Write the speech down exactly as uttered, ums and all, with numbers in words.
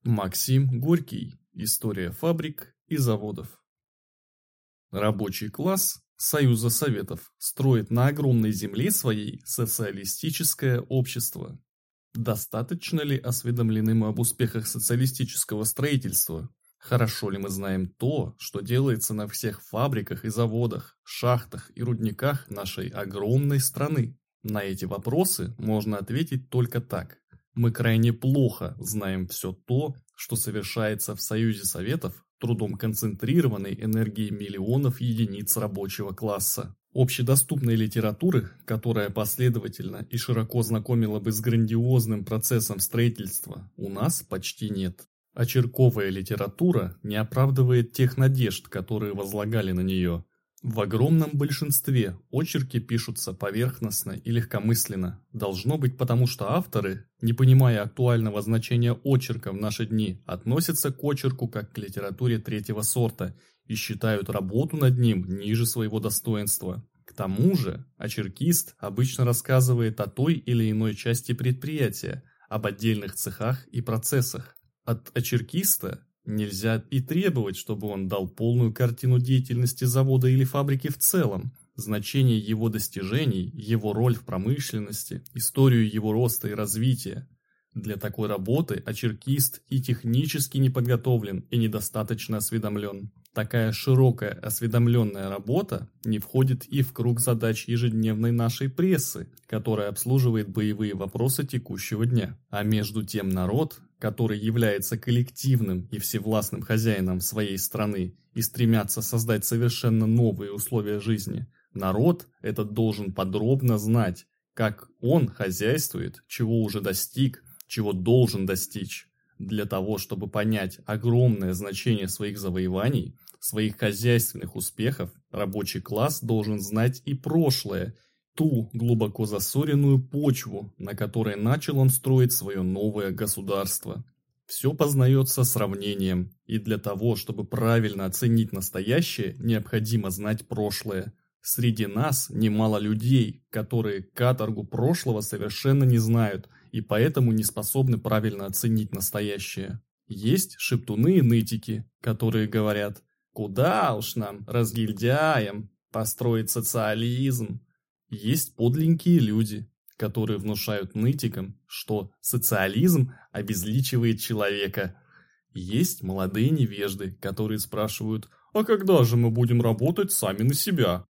Максим Горький. История фабрик и заводов. Рабочий класс Союза Советов строит на огромной земле своей социалистическое общество. Достаточно ли осведомлены мы об успехах социалистического строительства? Хорошо ли мы знаем то, что делается на всех фабриках и заводах, шахтах и рудниках нашей огромной страны? На эти вопросы можно ответить только так. Мы крайне плохо знаем все то, что совершается в Союзе Советов трудом концентрированной энергии миллионов единиц рабочего класса. Общедоступной литературы, которая последовательно и широко знакомила бы с грандиозным процессом строительства, у нас почти нет. Очерковая литература не оправдывает тех надежд, которые возлагали на нее. В огромном большинстве очерки пишутся поверхностно и легкомысленно. Должно быть потому, что авторы, не понимая актуального значения очерка в наши дни, относятся к очерку как к литературе третьего сорта и считают работу над ним ниже своего достоинства. К тому же, очеркист обычно рассказывает о той или иной части предприятия, об отдельных цехах и процессах. От очеркиста нельзя и требовать, чтобы он дал полную картину деятельности завода или фабрики в целом, значение его достижений, его роль в промышленности, историю его роста и развития. Для такой работы очеркист и технически не подготовлен и недостаточно осведомлен. Такая широкая осведомленная работа не входит и в круг задач ежедневной нашей прессы, которая обслуживает боевые вопросы текущего дня. А между тем народ, который является коллективным и всевластным хозяином своей страны и стремятся создать совершенно новые условия жизни, народ этот должен подробно знать, как он хозяйствует, чего уже достиг, чего должен достичь. Для того, чтобы понять огромное значение своих завоеваний, своих хозяйственных успехов, рабочий класс должен знать и прошлое, ту глубоко засоренную почву, на которой начал он строить свое новое государство. Все познается сравнением, и для того, чтобы правильно оценить настоящее, необходимо знать прошлое. Среди нас немало людей, которые каторгу прошлого совершенно не знают и поэтому не способны правильно оценить настоящее. Есть шептуны и нытики, которые говорят: «Куда уж нам, разгильдяям, построить социализм?» Есть подлинные люди, которые внушают нытикам, что социализм обезличивает человека. Есть молодые невежды, которые спрашивают: «А когда же мы будем работать сами на себя?»